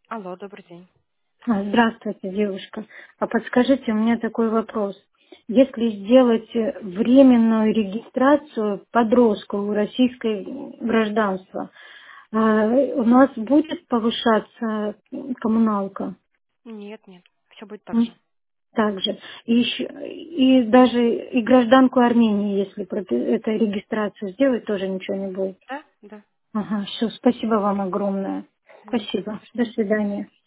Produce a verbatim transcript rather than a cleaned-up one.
Алло, добрый день. А, Здравствуйте, девушка. А подскажите, у меня такой вопрос. Если сделать э, временную регистрацию подростку у российское гражданства, а, у нас будет повышаться м, коммуналка? Нет, нет, все будет так М? же. Также. И, еще, и даже и гражданку Армении, если пропи- эту регистрацию сделать, тоже ничего не будет. Да? Да. Ага, все, спасибо вам огромное. Мгм. Не Спасибо. за До что. свидания.